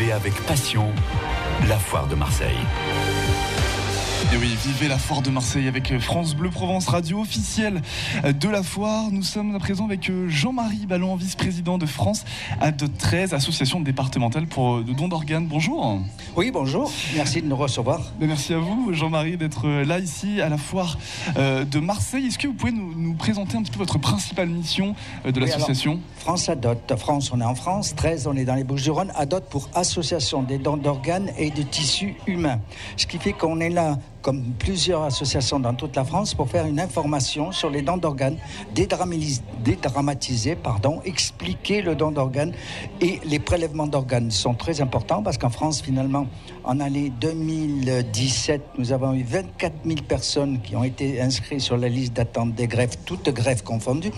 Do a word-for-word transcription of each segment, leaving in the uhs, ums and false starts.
Vivez avec passion la foire de Marseille. Et oui, vivez la foire de Marseille avec France Bleu Provence, radio officielle de la foire. Nous sommes à présent avec Jean-Marie Ballon, vice-président de France Adot treize, association départementale pour de dons d'organes. Bonjour. Oui, bonjour. Merci de nous recevoir. Merci à vous, Jean-Marie, d'être là ici à la foire de Marseille. Est-ce que vous pouvez nous, nous présenter un petit peu votre principale mission de l'association ? Oui, alors, France Adot. France, on est en France. treize, on est dans les Bouches-du-Rhône. Adot pour Association des dons d'organes et de tissus humains. Ce qui fait qu'on est là, comme plusieurs associations dans toute la France, pour faire une information sur les dons d'organes, dédramatiser, dédramatiser pardon, expliquer le don d'organes et les prélèvements d'organes sont très importants parce qu'en France, finalement, en année deux mille dix-sept, nous avons eu vingt-quatre mille personnes qui ont été inscrites sur la liste d'attente des greffes, toutes greffes confondues.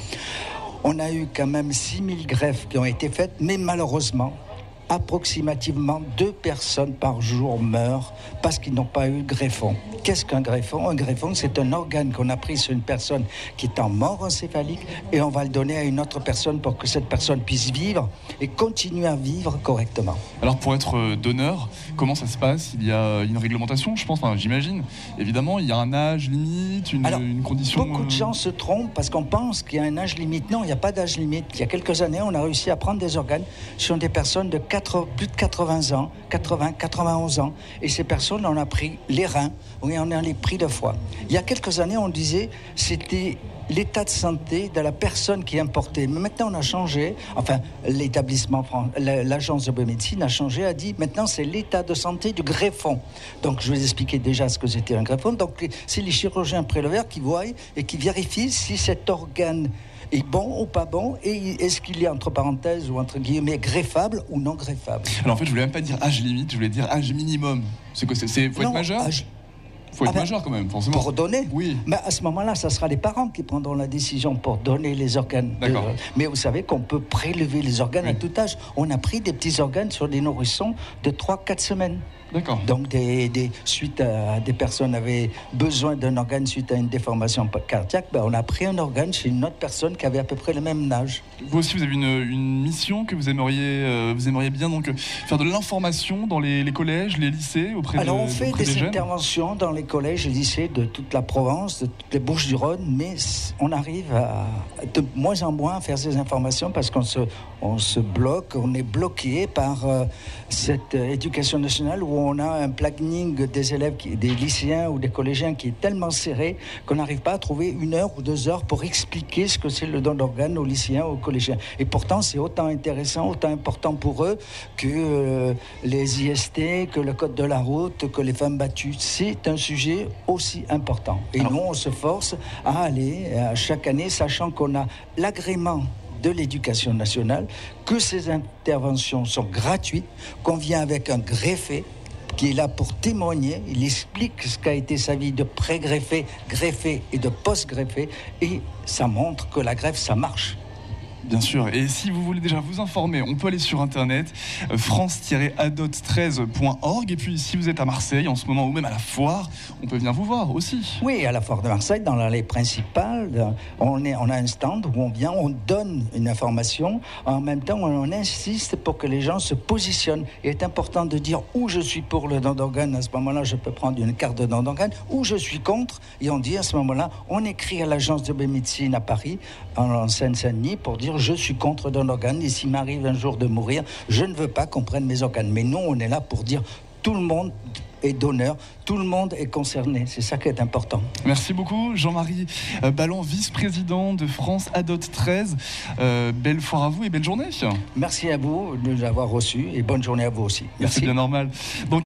On a eu quand même six mille greffes qui ont été faites, mais malheureusement, approximativement deux personnes par jour meurent parce qu'ils n'ont pas eu de greffon. Qu'est-ce qu'un greffon ? Un greffon, c'est un organe qu'on a pris sur une personne qui est en mort encéphalique et on va le donner à une autre personne pour que cette personne puisse vivre et continuer à vivre correctement. Alors pour être donneur, comment ça se passe ? Il y a une réglementation, je pense, enfin, j'imagine. Évidemment, il y a un âge limite, une, Alors, une condition... Beaucoup de gens se trompent parce qu'on pense qu'il y a un âge limite. Non, il n'y a pas d'âge limite. Il y a quelques années, on a réussi à prendre des organes sur des personnes de quatre, plus de quatre-vingts ans, quatre-vingts, quatre-vingt-onze ans. Et ces personnes, on a pris les reins, oui, on a les pris de foie. Il y a quelques années, on disait c'était l'état de santé de la personne qui importait. Mais maintenant, on a changé. Enfin, l'établissement, l'agence de biomédecine a changé, a dit maintenant, c'est l'état de santé du greffon. Donc, je vais vous expliquer déjà ce que c'était un greffon. Donc, c'est les chirurgiens préleveurs qui voient et qui vérifient si cet organe est bon ou pas bon, et est-ce qu'il est entre parenthèses ou entre guillemets greffable ou non greffable. Alors en fait, je voulais même pas dire âge limite, je voulais dire âge minimum. C'est quoi ? C'est, c'est faut non, être majeur âge... faut être ah ben, majeur quand même, forcément. Pour donner ? Oui. Mais à ce moment-là, ça sera les parents qui prendront la décision pour donner les organes. D'accord. De... Mais vous savez qu'on peut prélever les organes oui. à tout âge. On a pris des petits organes sur des nourrissons de trois à quatre semaines. D'accord. Donc, des, des, suite à des personnes avaient besoin d'un organe suite à une déformation cardiaque, ben on a pris un organe chez une autre personne qui avait à peu près le même âge. Vous aussi, vous avez une, une mission que vous aimeriez, euh, vous aimeriez bien donc faire de l'information dans les, les collèges, les lycées auprès de Alors, on fait des, des, des interventions dans les collèges et lycées de toute la Provence, de toutes les Bouches-du-Rhône, mais on arrive à, de moins en moins à faire ces informations parce qu'on se, on se bloque, on est bloqué par euh, cette euh, éducation nationale où on a un planning des élèves, qui, des lycéens ou des collégiens qui est tellement serré qu'on n'arrive pas à trouver une heure ou deux heures pour expliquer ce que c'est le don d'organes aux lycéens ou aux collégiens. Et pourtant, c'est autant intéressant, autant important pour eux que euh, les I S T, que le code de la route, que les femmes battues. C'est un sujet aussi important. Et Alors... nous, on se force à aller à chaque année, sachant qu'on a l'agrément de l'éducation nationale, que ces interventions sont gratuites, qu'on vient avec un greffé qui est là pour témoigner, il explique ce qu'a été sa vie de pré-greffé, greffé et de post-greffé, et ça montre que la greffe, ça marche. Bien sûr, et si vous voulez déjà vous informer, on peut aller sur internet france tiret adot treize point org, et puis si vous êtes à Marseille en ce moment ou même à la foire, on peut venir vous voir aussi. Oui, à la foire de Marseille, dans l'allée principale, on, est, on a un stand où on vient, on donne une information, en même temps on insiste pour que les gens se positionnent. Il est important de dire où je suis pour le don d'organes, à ce moment-là je peux prendre une carte de don d'organes, où je suis contre, et on dit à ce moment-là, on écrit à l'agence de biomédecine à Paris, en Seine-Saint-Denis, pour dire je suis contre don d'organes et s'il m'arrive un jour de mourir, je ne veux pas qu'on prenne mes organes. Mais nous, on est là pour dire tout le monde est donneur, tout le monde est concerné. C'est ça qui est important. Merci beaucoup, Jean-Marie Ballon, vice-président de France Adot treize. Euh, belle foire à vous et belle journée. Merci à vous de nous avoir reçus et bonne journée à vous aussi. Merci. C'est bien normal. Donc,